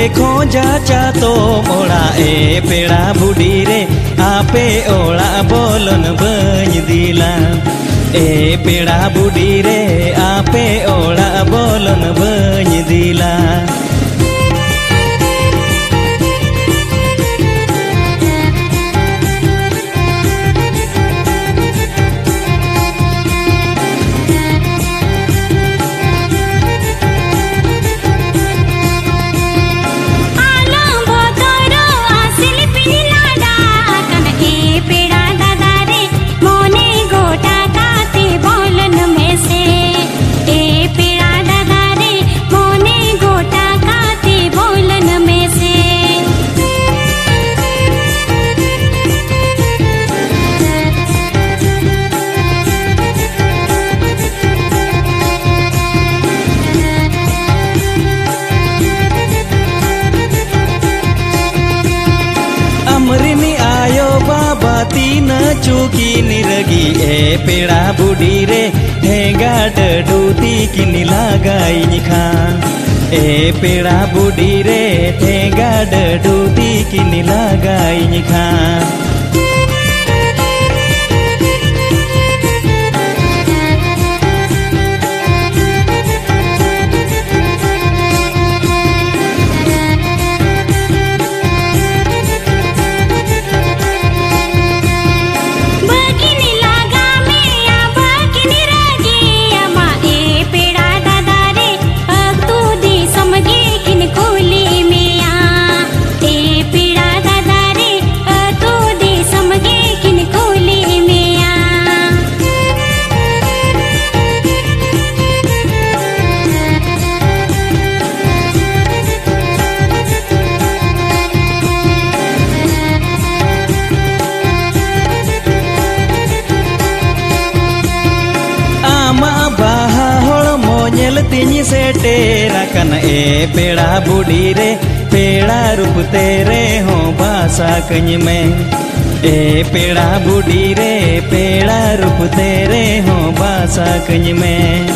खोजा चातो ओड़ा ए पेड़ा बुढ़ी रे आपे ओड़ा बोलन बन दिला ए पेड़ा बुढ़ी रे आपे ओड़ा बोलन बन दिला तीन चुकी निरगी ए पेड़ा बुढ़ी रे ठेंगा डूती किनी लगाई खा ए पेड़ा बुढ़ी रे ठेंगा डूती किनी लगाई खा तिनी से टेरा कन ए पेड़ा बुढ़ी रे पेड़ा रूप तेरे हो बासा कኝ में ए पेड़ा बुढ़ी रे पेड़ा रूप तेरे हो बासा कኝ में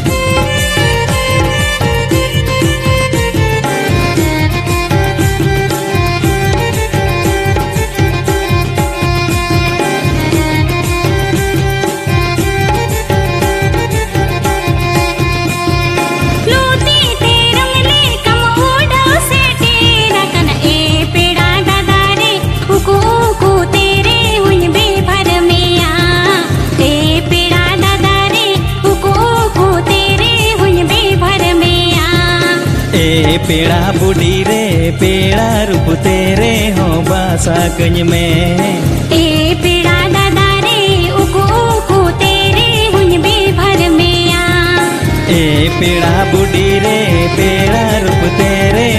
पेड़ा बुढ़ी रे पेड़ा रूप तेरे हो बासा कኝ में ए पेड़ा दादा रे उको उको तेरे हुन बेभर में आ ए पेड़ा बुढ़ी रे पेड़ा रूप तेरे